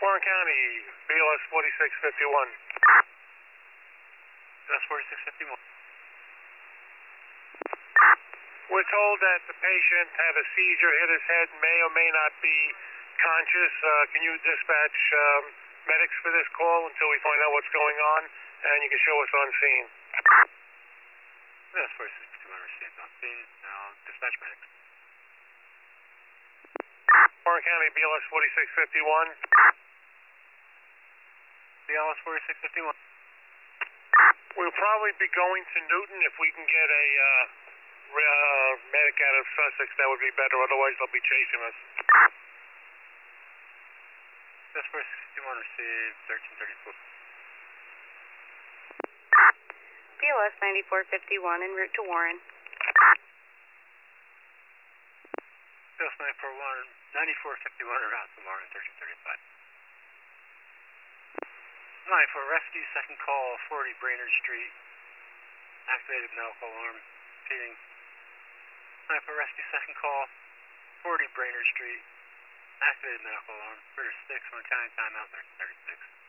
Warren County, BLS 4651. BLS 4651. We're told that the patient had a seizure, hit his head, may or may not be conscious. Can you dispatch medics for this call until we find out what's going on, and you can show us on scene? BLS 4651 received on scene. Now dispatch medics. Warren County, BLS 4651. BLS 4651. We'll probably be going to Newton. If we can get a medic out of Sussex, that would be better. Otherwise, they'll be chasing us. BLS 4651 received 1334. BLS 9451 en route to Warren. BLS 9451 en route to Warren 1335. 94 rescue, second call, 40 Brainerd Street. Activated medical alarm. Repeating. 94 rescue, second call, 40 Brainerd Street. Activated medical alarm. Critter 6, Warren County, timeout 1336.